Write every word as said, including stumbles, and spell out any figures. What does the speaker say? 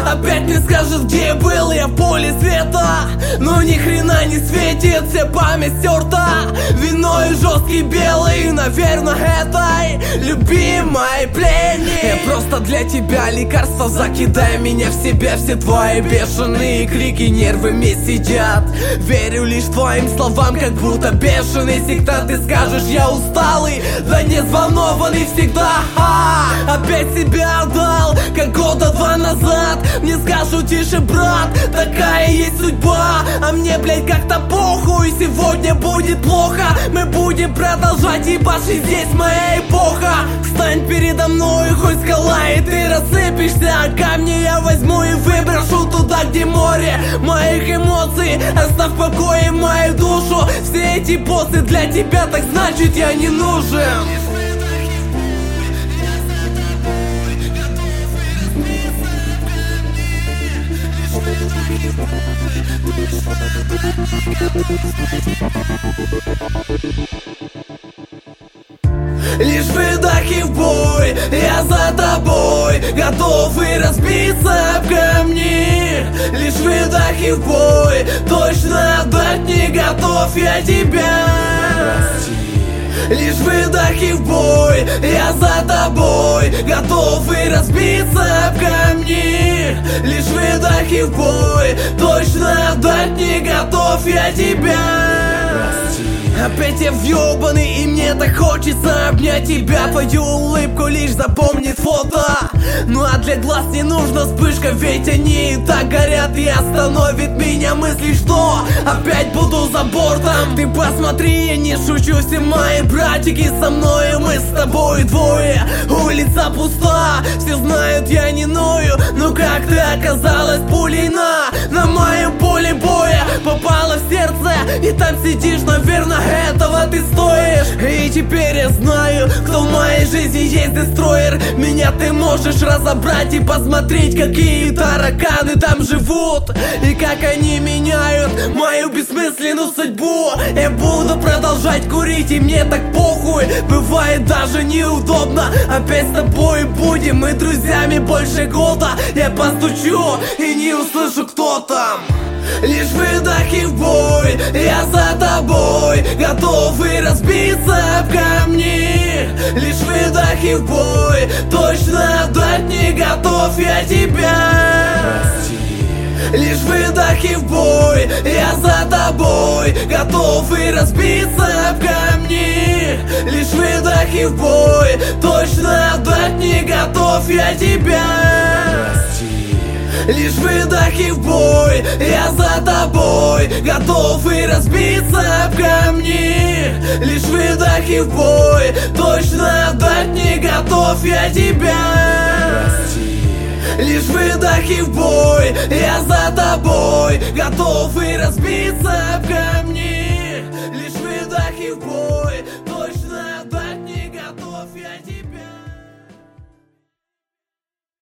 Опять не скажет, где был я в поле света. Но ни хрена не светит, вся память стерта. Вино и жесткий белый, наверное, этой любимой пленник. Я просто для тебя лекарство, закидай меня в себя. Все твои бешеные крики нервами сидят. Верю лишь твоим словам, как будто бешеный сектант. Ты скажешь, я усталый, да не взволнованный всегда. А, опять себя отдал, как года два назад. Мне скажут, тише, брат, такая есть судьба. А мне, блядь, как-то похуй, сегодня будет плохо. Мы будем продолжать ебашить, здесь моя эпоха. Встань передо мной, хоть скала, и ты рассыпешься. А камни я возьму и выброшу туда, где море моих эмоций. Оставь в покое мою душу. Все эти боссы для тебя, так значит я не нужен. Лишь выдохи в бой, я за тобой, готовы разбиться об камни. Лишь выдохи в бой, точно отдать не готов я тебя. Лишь выдохи в бой, я за тобой, готовы разбиться об камни. Лишь выдохи в бой, точно отдать не готов я тебя. Опять я въебаный, и мне так хочется обнять тебя. Твою улыбку лишь запомнит фото. Ну а для глаз не нужна вспышка, ведь они и так горят. И остановит меня мысли, что опять буду за бортом. Ты посмотри, я не шучу, все мои братики со мной. Мы с тобой двое, улица пуста. Все знают, я не ною, но как ты оказалась пулей на, на моем поле боя. Попала в сердце, и там сидишь, наверное, этого ты стоишь. И теперь я знаю, кто в моей жизни есть дестроер. Меня ты можешь разобрать и посмотреть, какие тараканы там живут. И как они меняют мою бессмысленную судьбу. Я буду продолжать курить, и мне так похуй. Бывает даже неудобно. Опять с тобой будем мы друзьями больше года. Я постучу и не услышу, кто там. Лишь выдохи в бой, я за тобой, готовы разбиться об камни. Лишь выдохи в бой, точно отдать не готов я тебя. Лишь выдохи в бой, я за тобой, готовы разбиться об камни. Лишь выдохи в бой, точно отдать не готов я тебя. Лишь выдохи в бой, я за тобой, готовы разбиться об камни. Лишь выдохи в бой, точно отдать не готов я тебя. Лишь выдохи в бой, я за тобой, готовы разбиться об камни. Лишь выдохи в бой.